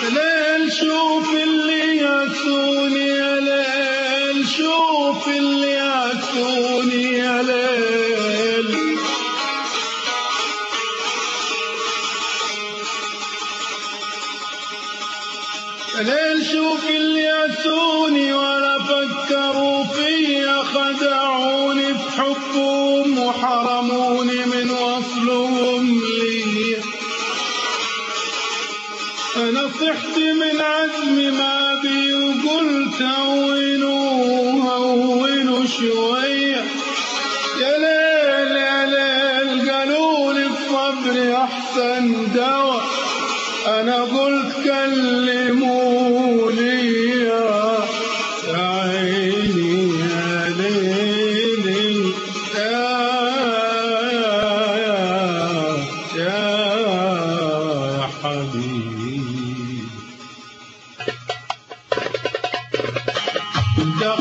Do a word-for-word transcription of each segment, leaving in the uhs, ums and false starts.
ليل شوف اللي يعسوني يا ليل شوف اللي يعسوني يا ليل يا ليل شوف اللي يعسوني ولا فكروا فيا خدعوني بحبهم وحرموني من وصلهم لي. أنا صحت من عزمي ما بي وقلت هونوا هونوا شوية يا ليل يا ليل قالوا لي الصبر أحسن دواء. أنا قلت كلموني يا عيني يا ليلي يا يا يا حبيبي ده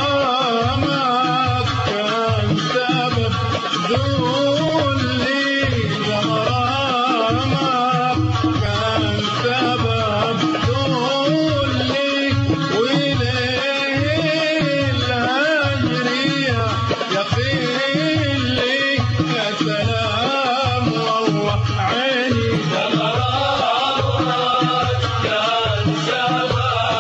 غرامك كان سبب ذلي ده غرامك كان سبب ذلي وإليه الهجرية يا خيلي يا سلام والله عيني ده غرامك كان سبب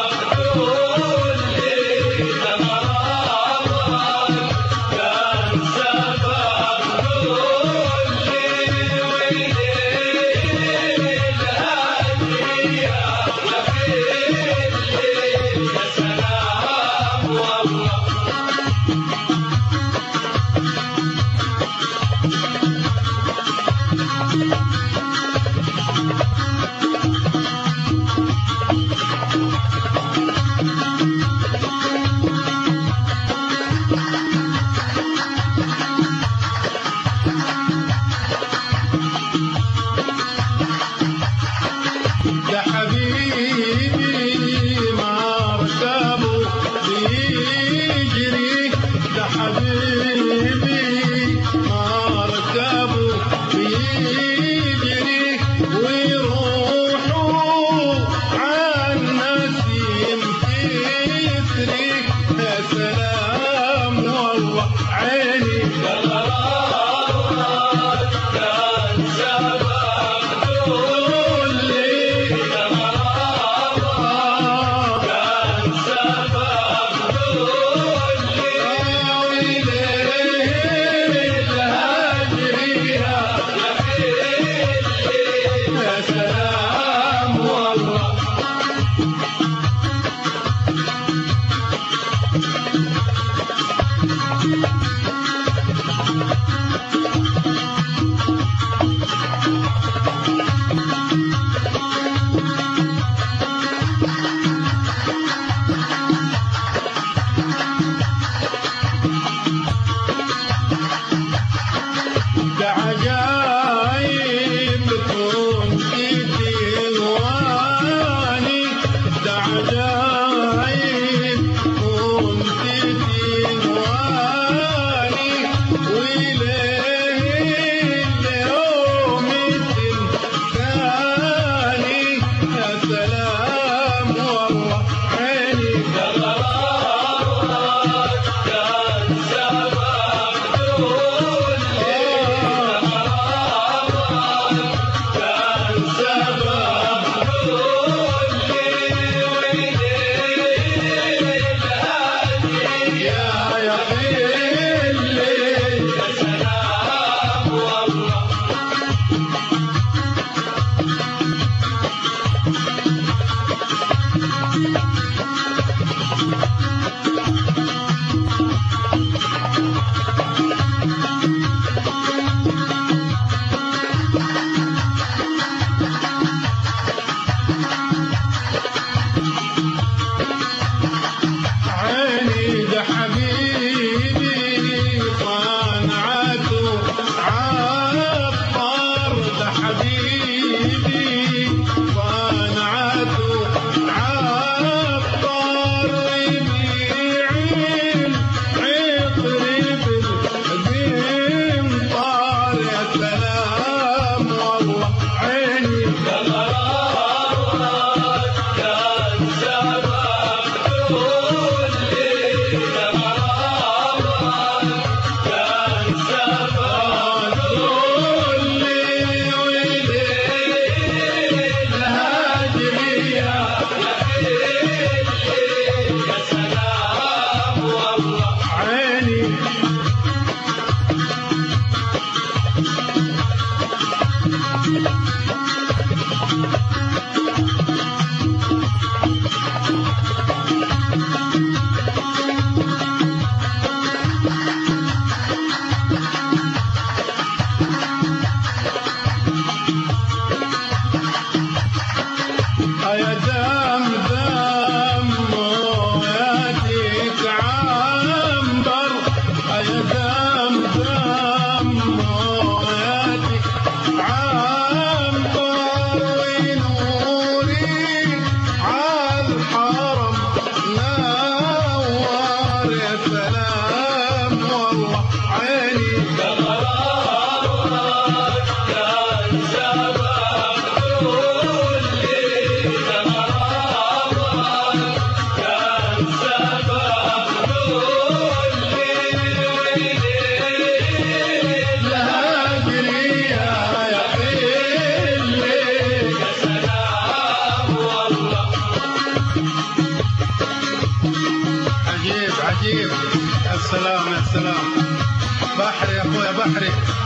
يا حبيبي ما ركبه بيجري ده حبيبي ما ركبه بيجري ويروحوا عن نسيم تسري يا سلام والله عيني ده غرامك كان سبب ده عجايب كنت تهواني ده عجايب كنت تهواني وليه اليوم تنساني يا سلام والله عيني ده غرامك كان سبب سلام والله عيني السلام. بحري يا اخويا بحري.